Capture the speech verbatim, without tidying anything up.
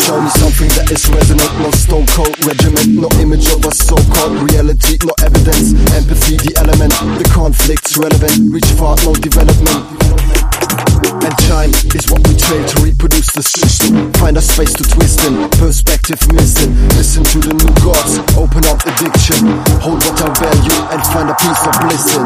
Show me something that is resonant, no stone cold regiment, no image of a so-called reality, no evidence, empathy, the element, the conflict's relevant, reach far, no development. And time is what we train to reproduce the system. Find a space to twist in, perspective missing. Listen to the new gods, open up addiction. Hold what I value and find a piece of bliss in.